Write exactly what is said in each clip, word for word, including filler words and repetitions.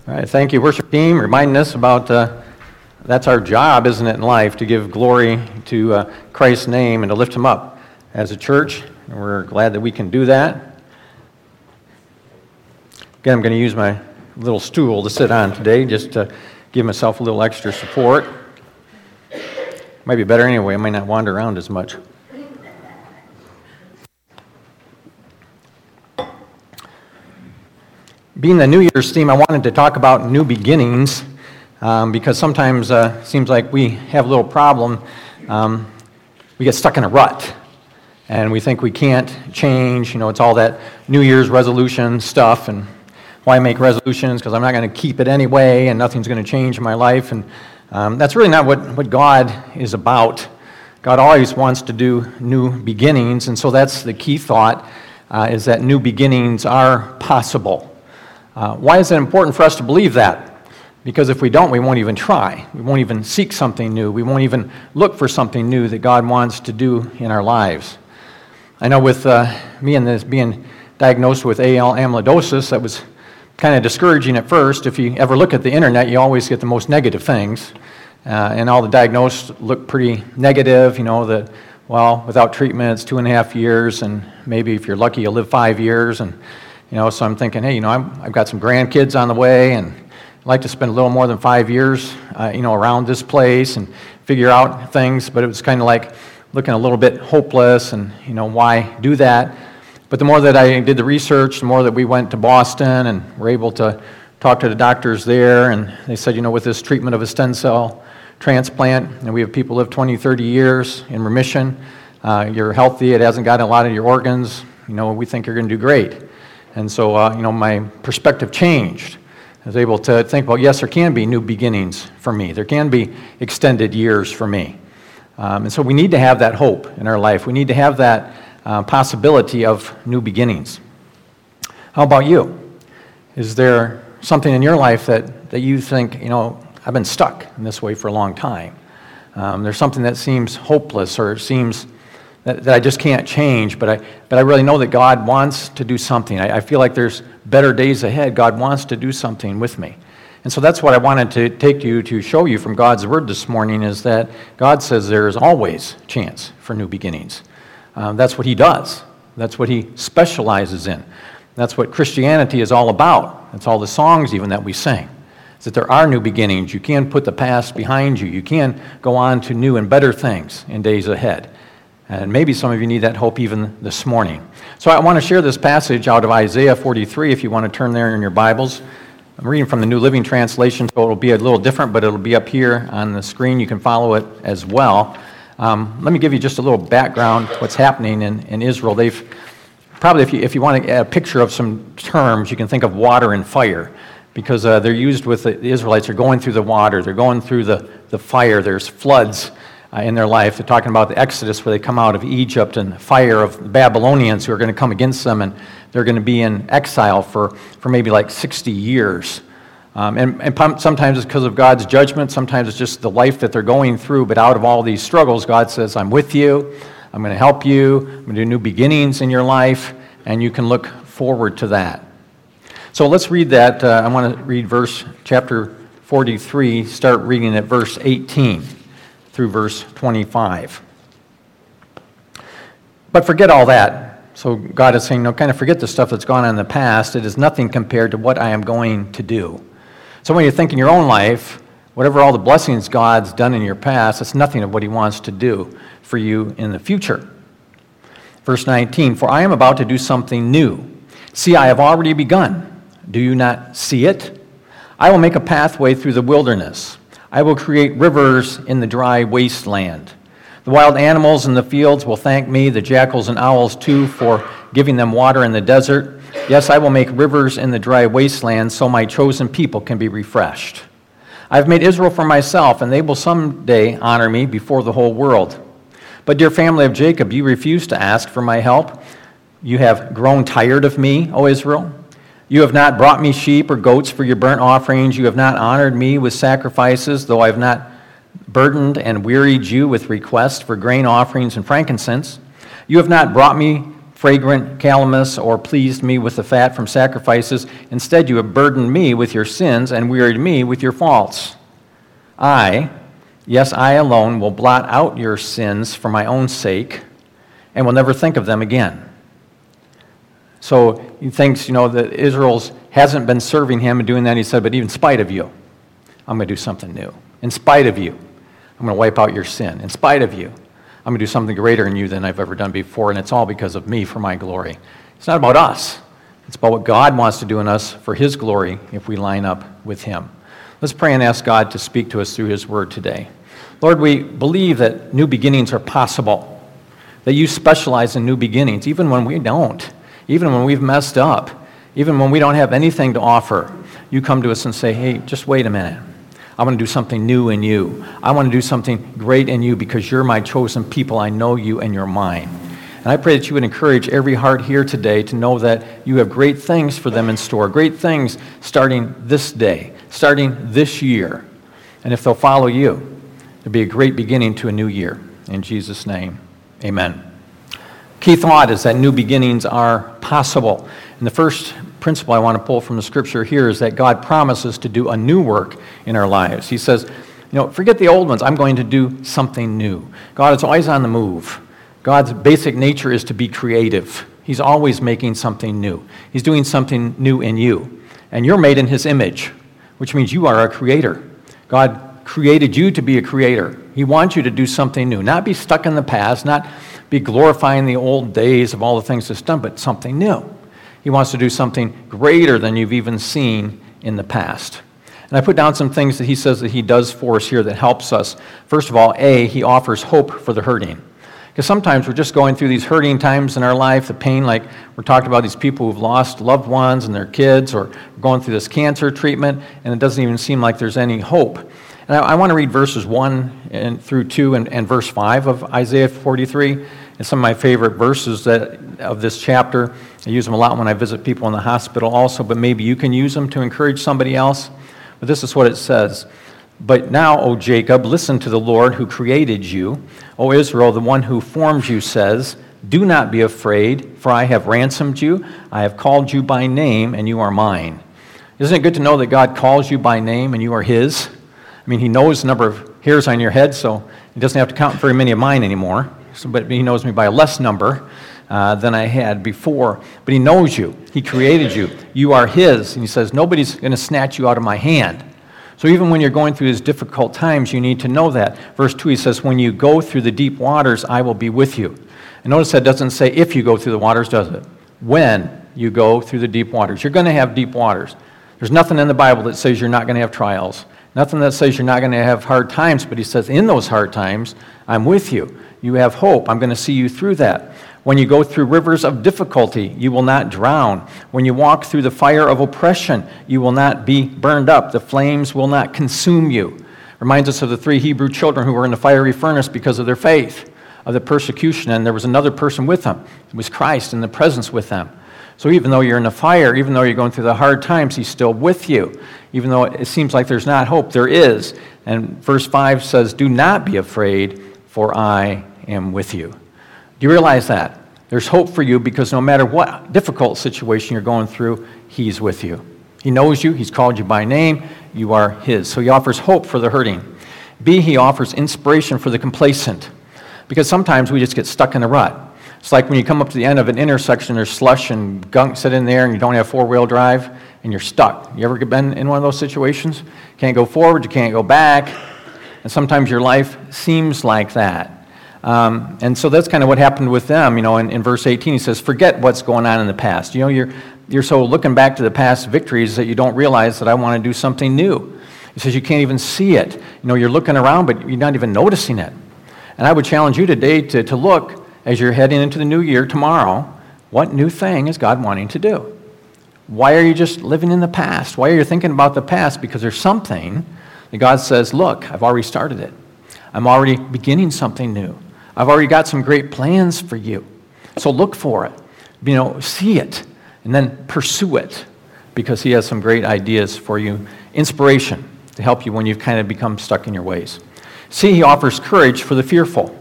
All right, thank you, worship team, reminding us about uh, that's our job, isn't it, in life, to give glory to uh, Christ's name and to lift him up as a church. And we're glad that we can do that. Again, I'm going to use my little stool to sit on today just to give myself a little extra support. Might be better anyway. I might not wander around as much. Being the New Year's theme, I wanted to talk about new beginnings um, because sometimes uh, it seems like we have a little problem. Um, we get stuck in a rut and we think we can't change. You know, it's all that New Year's resolution stuff, and why make resolutions? Because I'm not going to keep it anyway and nothing's going to change in my life. And um, that's really not what, what God is about. God always wants to do new beginnings, and so that's the key thought, uh, is that new beginnings are possible. Uh, why is it important for us to believe that? Because if we don't, we won't even try. We won't even seek something new. We won't even look for something new that God wants to do in our lives. I know with uh, me and this being diagnosed with A L amyloidosis, that was kind of discouraging at first. If you ever look at the internet, you always get the most negative things. Uh, and all the diagnosed look pretty negative, you know, that, well, without treatment, it's two and a half years, and maybe if you're lucky, you'll live five years, and You know, so I'm thinking, hey, you know, I'm, I've got some grandkids on the way, and I'd like to spend a little more than five years, uh, you know, around this place and figure out things. But it was kind of like looking a little bit hopeless, and, you know, why do that? But the more that I did the research, the more that we went to Boston and were able to talk to the doctors there, and they said, you know, with this treatment of a stem cell transplant, and we have people live twenty, thirty years in remission, uh, you're healthy, it hasn't gotten a lot of your organs, you know, we think you're going to do great. And so, uh, you know, my perspective changed. I was able to think, well, yes, there can be new beginnings for me. There can be extended years for me. Um, and so we need to have that hope in our life. We need to have that uh, possibility of new beginnings. How about you? Is there something in your life that, that you think, you know, I've been stuck in this way for a long time? Um, there's something that seems hopeless, or it seems That, that I just can't change, but I but I really know that God wants to do something. I, I feel like there's better days ahead. God wants to do something with me. And so that's what I wanted to take you to show you from God's Word this morning, is that God says there is always chance for new beginnings. Um, that's what He does. That's what He specializes in. That's what Christianity is all about. That's all the songs even that we sing. Is that there are new beginnings. You can put the past behind you. You can go on to new and better things in days ahead. And maybe some of you need that hope even this morning. So I want to share this passage out of Isaiah forty-three, if you want to turn there in your Bibles. I'm reading from the New Living Translation, so it'll be a little different, but it'll be up here on the screen. You can follow it as well. Um, let me give you just a little background what's happening in, in Israel. They've probably, if you, if you want to get a picture of some terms, you can think of water and fire, because uh, they're used with the, the Israelites. They're going through the water. They're going through the, the fire. There's floods Uh, in their life. They're talking about the Exodus, where they come out of Egypt, and the fire of the Babylonians who are going to come against them, and they're going to be in exile for, for maybe like sixty years. Um, and, and sometimes it's because of God's judgment, sometimes it's just the life that they're going through, but out of all these struggles, God says, I'm with you, I'm going to help you, I'm going to do new beginnings in your life, and you can look forward to that. So let's read that. Uh, I want to read verse, chapter forty-three, start reading at verse eighteen. Through verse twenty-five. But forget all that. So God is saying, no, kind of forget the stuff that's gone on in the past. It is nothing compared to what I am going to do. So when you think in your own life, whatever all the blessings God's done in your past, it's nothing of what He wants to do for you in the future. Verse nineteen, for I am about to do something new. See, I have already begun. Do you not see it? I will make a pathway through the wilderness. I will create rivers in the dry wasteland. The wild animals in the fields will thank me, the jackals and owls too, for giving them water in the desert. Yes, I will make rivers in the dry wasteland, so my chosen people can be refreshed. I have made Israel for myself, and they will someday honor me before the whole world. But dear family of Jacob, you refuse to ask for my help. You have grown tired of me, O Israel. You have not brought me sheep or goats for your burnt offerings. You have not honored me with sacrifices, though I have not burdened and wearied you with requests for grain offerings and frankincense. You have not brought me fragrant calamus or pleased me with the fat from sacrifices. Instead, you have burdened me with your sins and wearied me with your faults. I, yes, I alone will blot out your sins for my own sake and will never think of them again. So he thinks, you know, that Israel's hasn't been serving him and doing that. He said, but even in spite of you, I'm going to do something new. In spite of you, I'm going to wipe out your sin. In spite of you, I'm going to do something greater in you than I've ever done before, and it's all because of me for my glory. It's not about us. It's about what God wants to do in us for his glory if we line up with him. Let's pray and ask God to speak to us through his word today. Lord, we believe that new beginnings are possible, that you specialize in new beginnings, even when we don't, even when we've messed up, even when we don't have anything to offer. You come to us and say, hey, just wait a minute. I want to do something new in you. I want to do something great in you because you're my chosen people. I know you and you're mine. And I pray that you would encourage every heart here today to know that you have great things for them in store, great things starting this day, starting this year. And if they'll follow you, it'll be a great beginning to a new year. In Jesus' name, amen. Key thought is that new beginnings are possible. And the first principle I want to pull from the scripture here is that God promises to do a new work in our lives. He says, you know, forget the old ones. I'm going to do something new. God is always on the move. God's basic nature is to be creative. He's always making something new. He's doing something new in you. And you're made in his image, which means you are a creator. God created you to be a creator. He wants you to do something new, not be stuck in the past, not be glorifying the old days of all the things that's done, but something new. He wants to do something greater than you've even seen in the past. And I put down some things that he says that he does for us here that helps us. First of all, A, he offers hope for the hurting. Because sometimes we're just going through these hurting times in our life, the pain, like we're talking about these people who've lost loved ones and their kids, or going through this cancer treatment, and it doesn't even seem like there's any hope. And I, I want to read verses one and through two and, and verse five of Isaiah forty-three. It's some of my favorite verses that of this chapter. I use them a lot when I visit people in the hospital also, but maybe you can use them to encourage somebody else. But this is what it says. But now, O Jacob, listen to the Lord who created you. O Israel, the one who formed you says, do not be afraid, for I have ransomed you. I have called you by name, and you are mine. Isn't it good to know that God calls you by name and you are his? I mean, he knows the number of hairs on your head, so he doesn't have to count very many of mine anymore. So, but he knows me by a less number uh, than I had before. But he knows you. He created you. You are his. And he says, nobody's going to snatch you out of my hand. So even when you're going through these difficult times, you need to know that. Verse two, he says, when you go through the deep waters, I will be with you. And notice that doesn't say if you go through the waters, does it? When you go through the deep waters. You're going to have deep waters. There's nothing in the Bible that says you're not going to have trials. Nothing that says you're not going to have hard times, but he says in those hard times, I'm with you. You have hope. I'm going to see you through that. When you go through rivers of difficulty, you will not drown. When you walk through the fire of oppression, you will not be burned up. The flames will not consume you. Reminds us of the three Hebrew children who were in the fiery furnace because of their faith, of the persecution, and there was another person with them. It was Christ in the presence with them. So even though you're in the fire, even though you're going through the hard times, he's still with you. Even though it seems like there's not hope, there is. And verse five says, do not be afraid, for I am with you. Do you realize that? There's hope for you because no matter what difficult situation you're going through, he's with you. He knows you. He's called you by name. You are his. So he offers hope for the hurting. B, he offers inspiration for the complacent. Because sometimes we just get stuck in a rut. It's like when you come up to the end of an intersection, there's slush and gunk sit in there and you don't have four-wheel drive and you're stuck. You ever been in one of those situations? Can't go forward, you can't go back. And sometimes your life seems like that. Um, and so that's kind of what happened with them. You know, in, in verse eighteen, he says, forget what's going on in the past. You know, you're, you're so looking back to the past victories that you don't realize that I want to do something new. He says you can't even see it. You know, you're looking around, but you're not even noticing it. And I would challenge you today to, to look as you're heading into the new year tomorrow, what new thing is God wanting to do? Why are you just living in the past? Why are you thinking about the past? Because there's something that God says, look, I've already started it. I'm already beginning something new. I've already got some great plans for you. So look for it. You know, see it, and then pursue it, because he has some great ideas for you. Inspiration to help you when you've kind of become stuck in your ways. See, he offers courage for the fearful.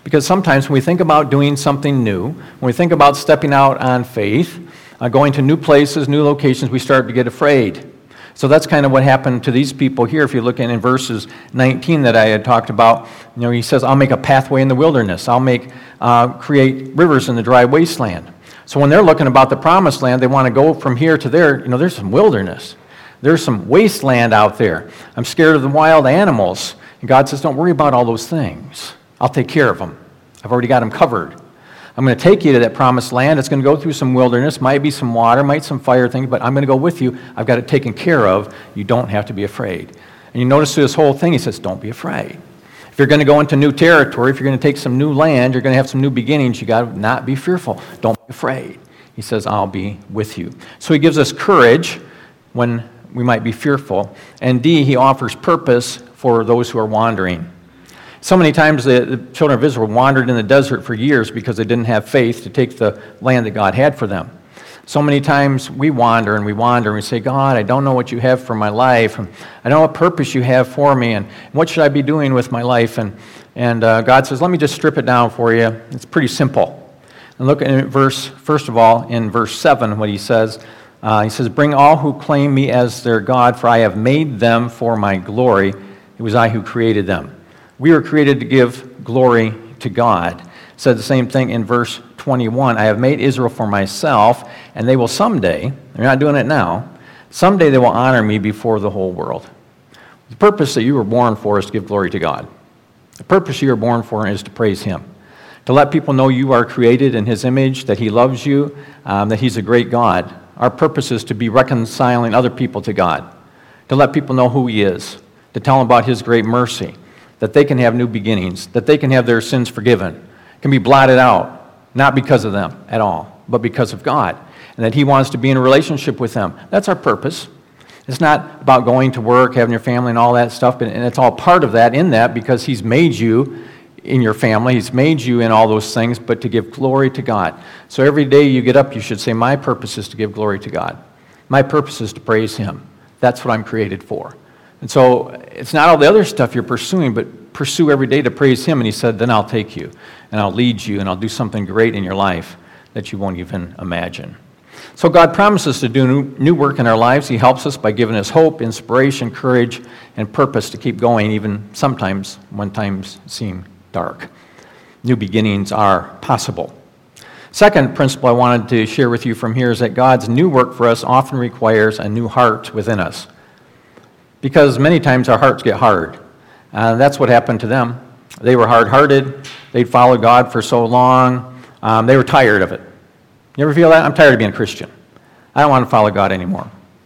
Because sometimes when we think about doing something new, when we think about stepping out on faith, uh, going to new places, new locations, we start to get afraid. So that's kind of what happened to these people here. If you're looking in verses nineteen that I had talked about, you know, he says, I'll make a pathway in the wilderness. I'll make, uh, create rivers in the dry wasteland. So when they're looking about the promised land, they want to go from here to there. You know, there's some wilderness. There's some wasteland out there. I'm scared of the wild animals. And God says, don't worry about all those things. I'll take care of them. I've already got them covered. I'm going to take you to that promised land. It's going to go through some wilderness, might be some water, might some fire things, but I'm going to go with you. I've got it taken care of. You don't have to be afraid. And you notice through this whole thing, he says, don't be afraid. If you're going to go into new territory, if you're going to take some new land, you're going to have some new beginnings, you got to not be fearful. Don't be afraid. He says, I'll be with you. So he gives us courage when we might be fearful. And D, he offers purpose for those who are wandering. So many times the, the children of Israel wandered in the desert for years because they didn't have faith to take the land that God had for them. So many times we wander and we wander and we say, God, I don't know what you have for my life. And I don't know what purpose you have for me. And what should I be doing with my life? And, and uh, God says, let me just strip it down for you. It's pretty simple. And look at verse, first of all, in verse seven, what he says. Uh, he says, bring all who claim me as their God, for I have made them for my glory. It was I who created them. We were created to give glory to God. It said the same thing in verse twenty-one. I have made Israel for myself, and they will someday, they're not doing it now, someday they will honor me before the whole world. The purpose that you were born for is to give glory to God. The purpose you were born for is to praise him. To let people know you are created in his image, that he loves you, um, that he's a great God. Our purpose is to be reconciling other people to God, to let people know who he is, to tell them about his great mercy, that they can have new beginnings, that they can have their sins forgiven, can be blotted out, not because of them at all, but because of God, and that he wants to be in a relationship with them. That's our purpose. It's not about going to work, having your family and all that stuff, but, and it's all part of that in that because he's made you in your family, he's made you in all those things, but to give glory to God. So every day you get up, you should say, my purpose is to give glory to God. My purpose is to praise him. That's what I'm created for. And so it's not all the other stuff you're pursuing, but pursue every day to praise him. And he said, then I'll take you, and I'll lead you, and I'll do something great in your life that you won't even imagine. So God promises to do new, new work in our lives. He helps us by giving us hope, inspiration, courage, and purpose to keep going, even sometimes when times seem dark. New beginnings are possible. Second principle I wanted to share with you from here is that God's new work for us often requires a new heart within us. Because many times our hearts get hard. Uh, that's what happened to them. They were hard-hearted. They'd followed God for so long. Um, they were tired of it. You ever feel that? I'm tired of being a Christian. I don't want to follow God anymore.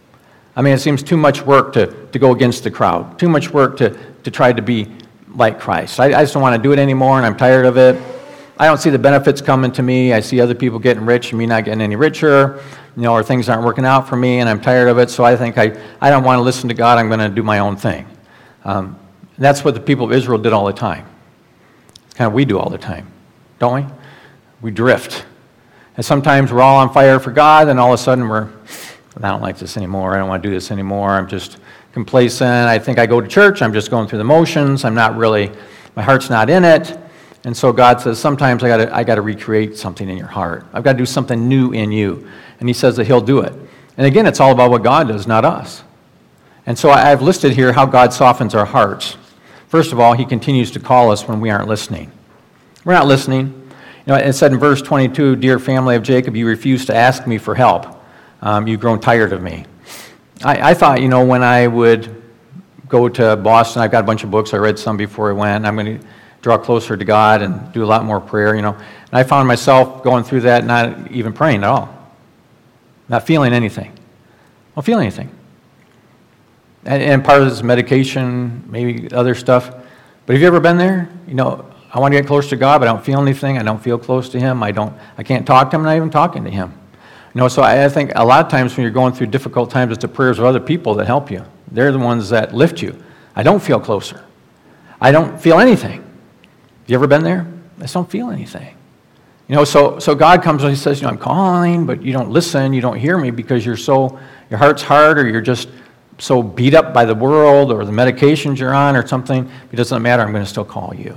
I mean, it seems too much work to, to go against the crowd. Too much work to, to try to be like Christ. I, I just don't want to do it anymore, and I'm tired of it. I don't see the benefits coming to me. I see other people getting rich and me not getting any richer, you know, or things aren't working out for me, and I'm tired of it, so I think I, I don't want to listen to God. I'm going to do my own thing. Um, that's what the people of Israel did all the time. It's kind of what we do all the time, don't we? We drift. And sometimes we're all on fire for God, and all of a sudden we're, I don't like this anymore. I don't want to do this anymore. I'm just complacent. I think I go to church. I'm just going through the motions. I'm not really, my heart's not in it. And so God says, sometimes I got I got to recreate something in your heart. I've got to do something new in you. And he says that he'll do it. And again, it's all about what God does, not us. And so I've listed here how God softens our hearts. First of all, he continues to call us when we aren't listening. We're not listening. You know, it said in verse twenty-two, dear family of Jacob, you refuse to ask me for help. Um, you've grown tired of me. I, I thought, you know, when I would go to Boston, I've got a bunch of books. I read some before I went. I'm going to draw closer to God and do a lot more prayer, you know. And I found myself going through that, not even praying at all. Not feeling anything. I don't feel anything. And, and part of this is medication, maybe other stuff. But have you ever been there? You know, I want to get close to God, but I don't feel anything. I don't feel close to him. I don't. I can't talk to him. I'm not even talking to him. You know, so I, I think a lot of times when you're going through difficult times, it's the prayers of other people that help you. They're the ones that lift you. I don't feel closer. I don't feel anything. You ever been there? I just don't feel anything. You know, so so God comes and he says, you know, I'm calling, but you don't listen, you don't hear me because you're so, your heart's hard, or you're just so beat up by the world or the medications you're on or something. It doesn't matter, I'm going to still call you.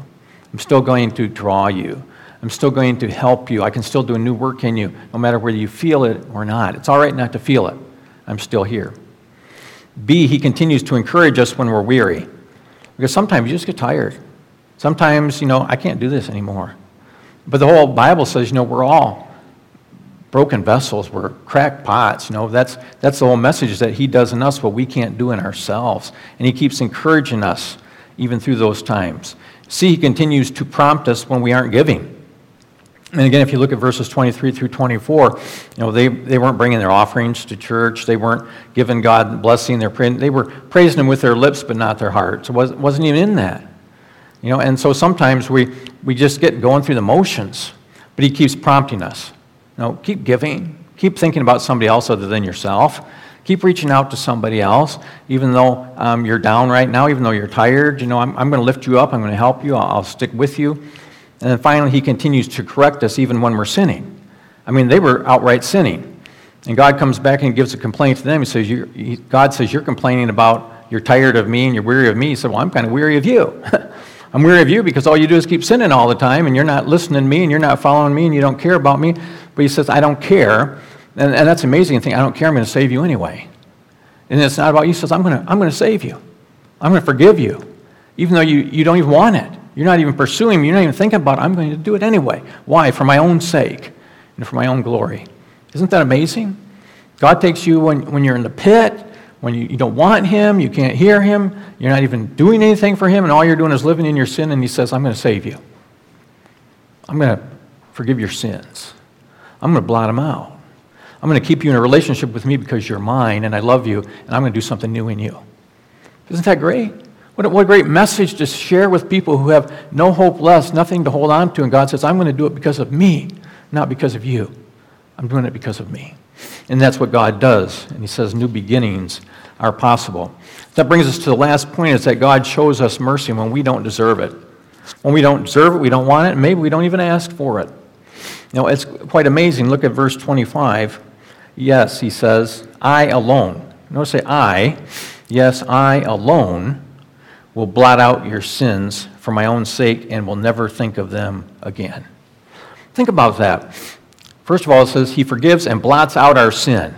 I'm still going to draw you. I'm still going to help you. I can still do a new work in you, no matter whether you feel it or not. It's all right not to feel it. I'm still here. B, he continues to encourage us when we're weary. Because sometimes you just get tired. Sometimes, you know, I can't do this anymore. But the whole Bible says, you know, we're all broken vessels. We're cracked pots. You know, that's, that's the whole message, is that he does in us what we can't do in ourselves. And he keeps encouraging us even through those times. C, he continues to prompt us when we aren't giving. And again, if you look at verses twenty-three through twenty-four, you know, they, they weren't bringing their offerings to church. They weren't giving God blessing. They're praying. They were praising him with their lips, but not their hearts. It wasn't, wasn't even in that. You know, and so sometimes we, we just get going through the motions, but he keeps prompting us. You know, keep giving. Keep thinking about somebody else other than yourself. Keep reaching out to somebody else, even though um, you're down right now, even though you're tired. You know, I'm, I'm going to lift you up. I'm going to help you. I'll, I'll stick with you. And then finally, he continues to correct us even when we're sinning. I mean, they were outright sinning. And God comes back and gives a complaint to them. He says, you're, he, God says, you're complaining about you're tired of me and you're weary of me. He said, well, I'm kind of weary of you. I'm weary of you because all you do is keep sinning all the time, and you're not listening to me, and you're not following me, and you don't care about me. But he says, I don't care. And, and that's the amazing thing. I don't care. I'm going to save you anyway. And it's not about you. He says, I'm going to, I'm going to save you. I'm going to forgive you. Even though you, you don't even want it. You're not even pursuing me. You're not even thinking about it. I'm going to do it anyway. Why? For my own sake and for my own glory. Isn't that amazing? God takes you when, when you're in the pit, when you, you don't want him, you can't hear him, you're not even doing anything for him, and all you're doing is living in your sin, and he says, I'm going to save you. I'm going to forgive your sins. I'm going to blot them out. I'm going to keep you in a relationship with me because you're mine, and I love you, and I'm going to do something new in you. Isn't that great? What a, what a great message to share with people who have no hope left, nothing to hold on to, and God says, I'm going to do it because of me, not because of you. I'm doing it because of me. And that's what God does. And he says new beginnings are possible. That brings us to the last point, is that God shows us mercy when we don't deserve it. When we don't deserve it, we don't want it, and maybe we don't even ask for it. You know, it's quite amazing. Look at verse twenty-five. Yes, he says, I alone. Notice say I. Yes, I alone will blot out your sins for my own sake and will never think of them again. Think about that. First of all, it says he forgives and blots out our sin.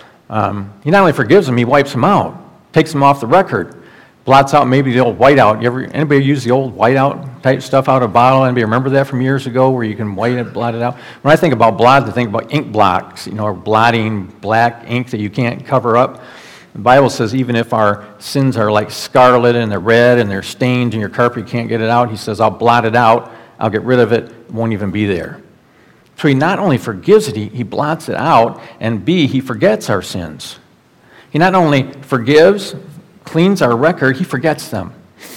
Um, he not only forgives them, he wipes them out, takes them off the record, blots out maybe the old whiteout. You ever, anybody use the old whiteout type stuff out of a bottle? Anybody remember that from years ago where you can white it, blot it out? When I think about blot, I think about ink blocks, you know, or blotting black ink that you can't cover up. The Bible says even if our sins are like scarlet and they're red and they're stained and your carpet, you can't get it out, he says, I'll blot it out, I'll get rid of it, it won't even be there. So he not only forgives it, he, he blots it out, and B, he forgets our sins. He not only forgives, cleans our record, he forgets them.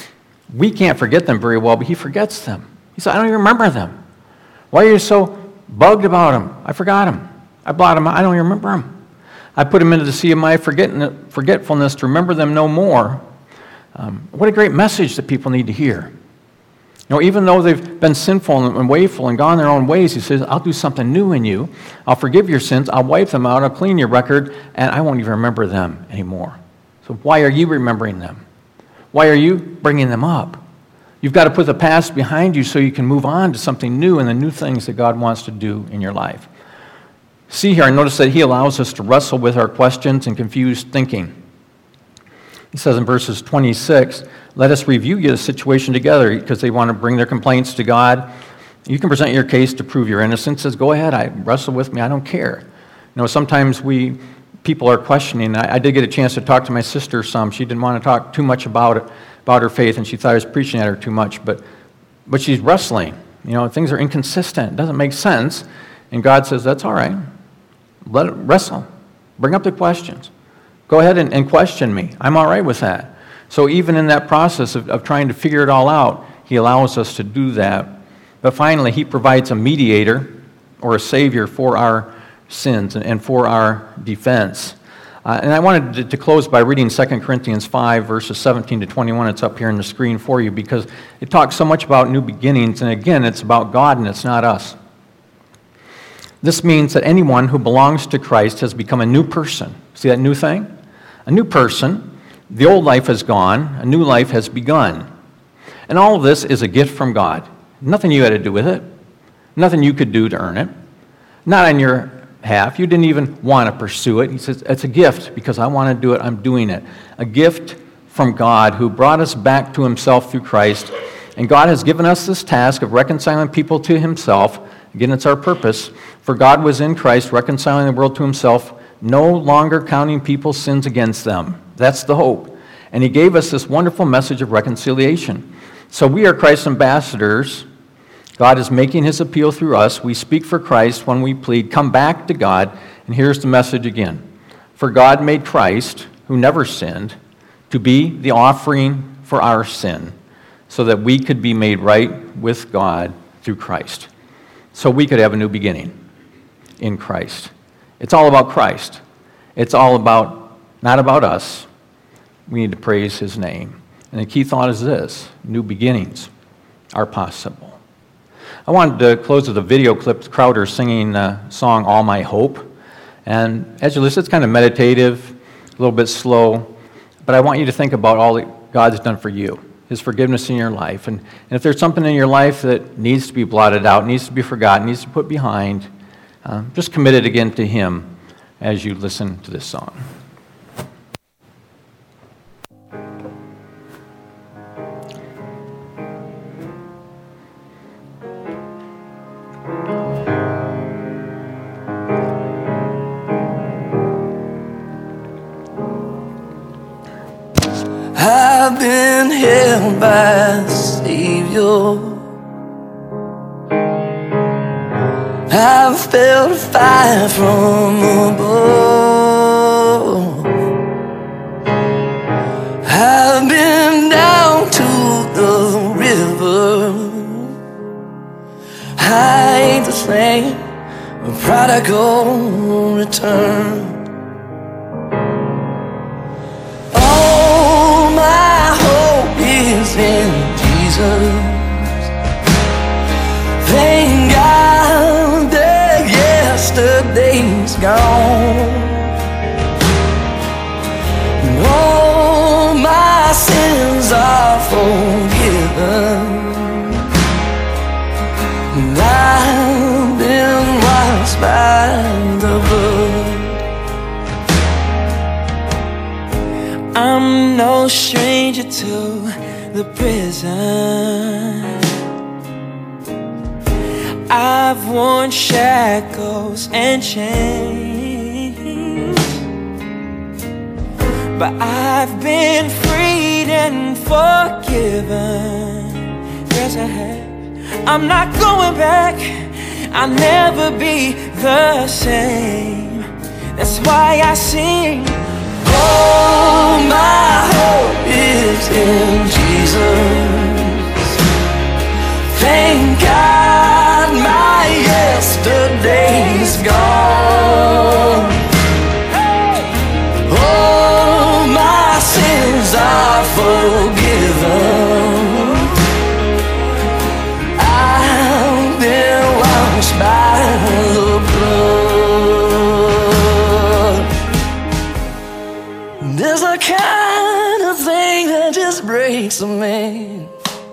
We can't forget them very well, but he forgets them. He said, I don't even remember them. Why are you so bugged about them? I forgot them. I blot them out. I don't even remember them. I put them into the sea of my forgetfulness to remember them no more. Um, what a great message that people need to hear. You know, even though they've been sinful and wayful and gone their own ways, he says, I'll do something new in you. I'll forgive your sins. I'll wipe them out. I'll clean your record, and I won't even remember them anymore. So why are you remembering them? Why are you bringing them up? You've got to put the past behind you so you can move on to something new and the new things that God wants to do in your life. See here, I notice that he allows us to wrestle with our questions and confused thinking. He says in verses twenty-six, let us review the situation together, because they want to bring their complaints to God. You can present your case to prove your innocence. Says, go ahead, I wrestle with me, I don't care. You know, sometimes we, people are questioning. I, I did get a chance to talk to my sister some. She didn't want to talk too much about it, about her faith, and she thought I was preaching at her too much, but, but she's wrestling. You know, things are inconsistent. It doesn't make sense. And God says, that's all right. Let it wrestle. Bring up the questions. Go ahead and, and question me. I'm all right with that. So even in that process of, of trying to figure it all out, he allows us to do that. But finally, he provides a mediator or a savior for our sins and, and for our defense. Uh, and I wanted to, to close by reading Second Corinthians five, verses seventeen to twenty-one. It's up here on the screen for you, because it talks so much about new beginnings. And again, it's about God and it's not us. This means that anyone who belongs to Christ has become a new person. See that new thing? A new person. The old life has gone. A new life has begun. And all of this is a gift from God. Nothing you had to do with it. Nothing you could do to earn it. Not on your half. You didn't even want to pursue it. He says, it's a gift because I want to do it. I'm doing it. A gift from God who brought us back to himself through Christ. And God has given us this task of reconciling people to himself. Again, it's our purpose. For God was in Christ, reconciling the world to himself, no longer counting people's sins against them. That's the hope. And he gave us this wonderful message of reconciliation. So we are Christ's ambassadors. God is making his appeal through us. We speak for Christ when we plead, come back to God. And here's the message again. For God made Christ, who never sinned, to be the offering for our sin, so that we could be made right with God through Christ. So we could have a new beginning in Christ. It's all about Christ. It's all about, not about us. We need to praise his name. And the key thought is this: new beginnings are possible. I wanted to close with a video clip, Crowder singing the song All My Hope. And as you listen, it's kind of meditative, a little bit slow, but I want you to think about all that God's done for you, his forgiveness in your life. And, and if there's something in your life that needs to be blotted out, needs to be forgotten, needs to be put behind, uh, just commit it again to him as you listen to this song. I've been held by the Savior. I've felt a fire from above. I've been down to the river. I ain't the same, a prodigal return. In Jesus, thank God that yesterday's gone. And all my sins are forgiven, and I've been washed by the blood. I'm no stranger to the prison. I've worn shackles and chains, but I've been freed and forgiven. Yes, I have. I'm not going back. I'll never be the same. That's why I sing. Oh, my hope is in Jesus. Thank God my yesterday's gone. Oh, my sins are forgiven. I've been washed by the blood. There's a kind of thing that just breaks a man,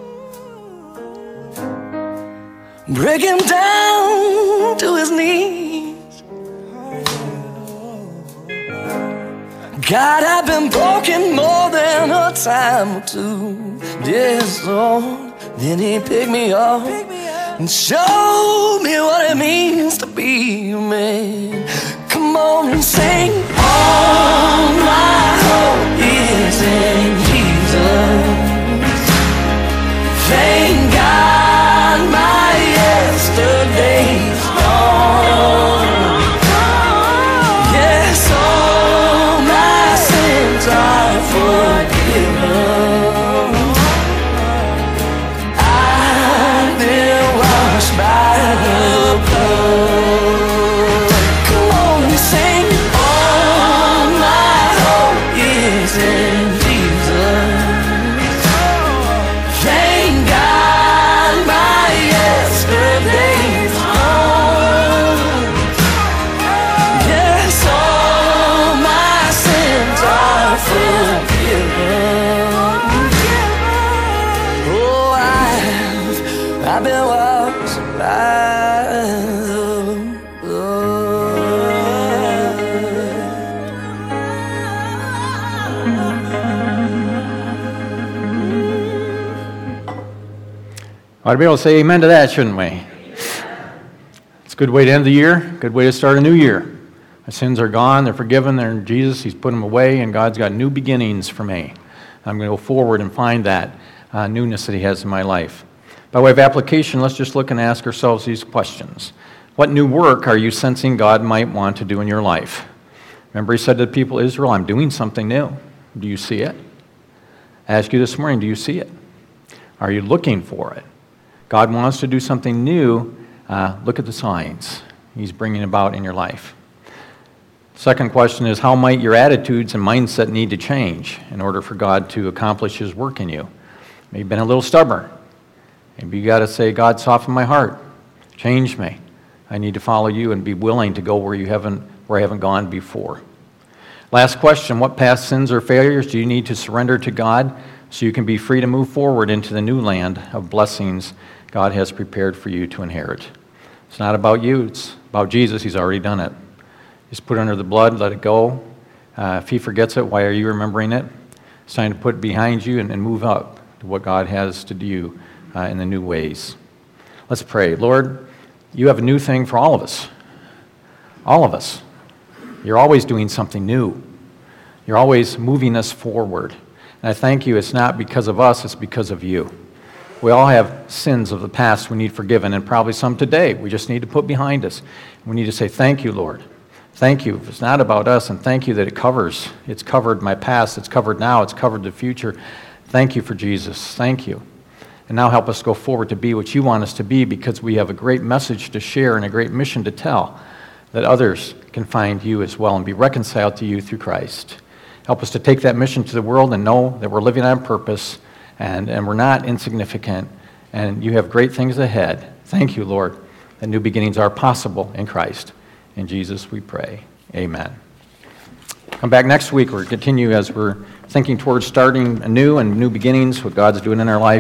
break him down to his knees. God, I've been broken more than a time or two. Yes, Lord. Then he picked me up and showed me what it means to be a man. Come on and sing. All my hope is in Jesus. Thank God my yesterday's gone. Yes, all my sins are forgiven. I've been washed by the blood. Ought to be able to say amen to that, shouldn't we? It's a good way to end the year, good way to start a new year. My sins are gone, they're forgiven, they're in Jesus, He's put them away, and God's got new beginnings for me. I'm going to go forward and find that uh, newness that He has in my life. By way of application, let's just look and ask ourselves these questions. What new work are you sensing God might want to do in your life? Remember, He said to the people of Israel, I'm doing something new. Do you see it? I ask you this morning, do you see it? Are you looking for it? God wants to do something new. Uh, look at the signs He's bringing about in your life. Second question is, how might your attitudes and mindset need to change in order for God to accomplish His work in you? Maybe you've been a little stubborn. Maybe you got to say, God, soften my heart. Change me. I need to follow you and be willing to go where you haven't, where I haven't gone before. Last question, what past sins or failures do you need to surrender to God so you can be free to move forward into the new land of blessings God has prepared for you to inherit? It's not about you. It's about Jesus. He's already done it. Just put it under the blood, let it go. Uh, if He forgets it, why are you remembering it? It's time to put it behind you and, and move up to what God has to do uh, in the new ways. Let's pray. Lord, You have a new thing for all of us. All of us. You're always doing something new. You're always moving us forward. And I thank You, it's not because of us, it's because of You. We all have sins of the past we need forgiven, and probably some today we just need to put behind us. We need to say, thank You, Lord. Thank You. It's not about us, and thank You that it covers. It's covered my past. It's covered now. It's covered the future. Thank You for Jesus. Thank You. And now help us go forward to be what You want us to be, because we have a great message to share and a great mission to tell, that others can find You as well and be reconciled to You through Christ. Help us to take that mission to the world and know that we're living on purpose and, and we're not insignificant, and You have great things ahead. Thank You, Lord, that new beginnings are possible in Christ. In Jesus we pray. Amen. Come back next week. We'll continue as we're thinking towards starting anew and new beginnings, what God's doing in our life.